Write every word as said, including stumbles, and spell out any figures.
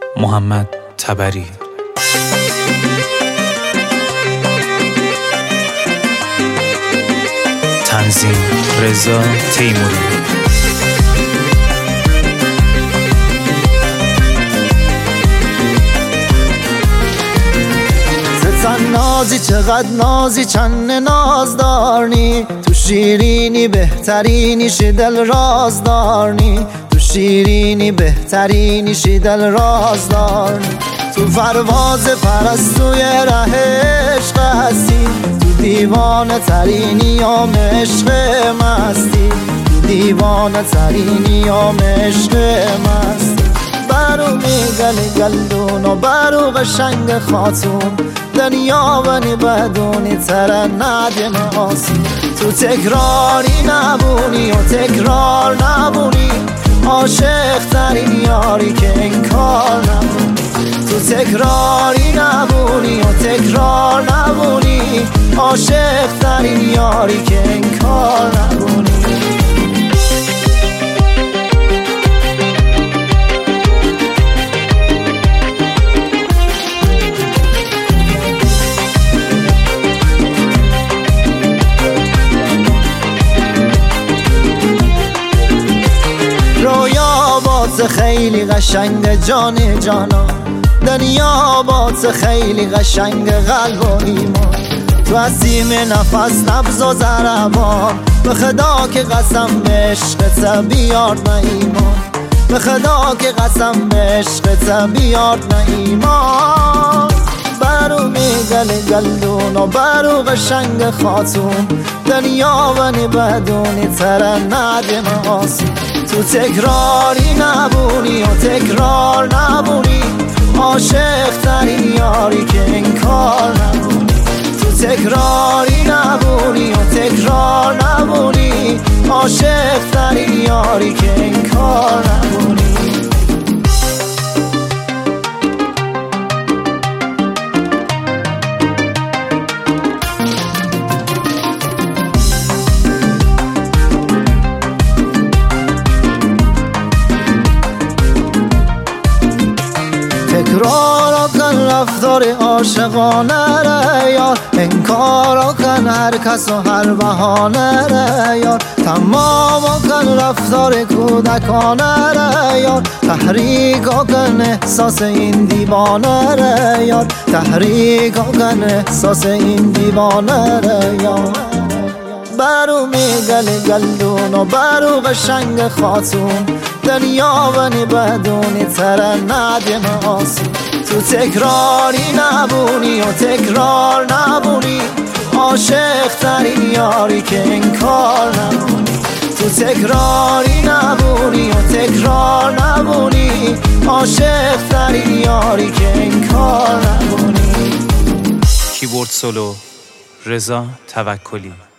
محمد تبری. تنظیم رضا تیموری. زن نازی چقدر نازی چند ناز دارنی، تو شیرینی بهترینیش دل راز دارنی، تو شیرینی بهترینیش دل راز دارنی، تو پرواز پرستوی ره عشق هستی، تو دیوانه ترینی آم عشق مستی، تو دیوانه ترینی آم عشق مستی. برو میگل گلدون و برو قشنگ خاتون، دنیا ونی بدونی ترند معاصی، تو تکراری نبونی و تکرار نبونی، عاشق ترین یاری که انکار نبونی، تو تکراری نبونی و تکرار نبونی، عاشق ترین یاری که انکار نبونی. خیلی قشنگ جان جانا، دنیا بات خیلی قشنگ قلب و ایمان، تو عظیم نفس نبض و ضربان، به خدا که قسم به عشقت بیار نه ایمان، به خدا که قسم به عشقت بیار نه ایمان. برو میگل گلدون و برو قشنگ خاتون، دنیا ونی بدونی ترند معاصی، تو تکراری نبونی و تکرار نبونی، عاشق ترین یاری که انکار نبونی، تو تکراری نبونی و تکرار نبونی، عاشق ترین یاری که انکار نبونی. تکرارا کن رفتار عاشقانه ره یار، انکارا کن هر کس و هر بهانه ره یار، تماما کن رفتار کودکانه ره یار، تحریکا کن احساس این دیوانه ره یار، تحریکا کن احساس این دیوانه ره یار. برو میگل گلدون و برو قشنگ خاتون، دنیا ونی بدونی ترند معاصی، تو تکراری نبونی و تکرار نبونی، عاشق ترین یاری که انکار نبونی، تو تکراری نبونی و تکرار نبونی، عاشق ترین یاری که انکار نبونی. کیبورد سولو رضا توکلی.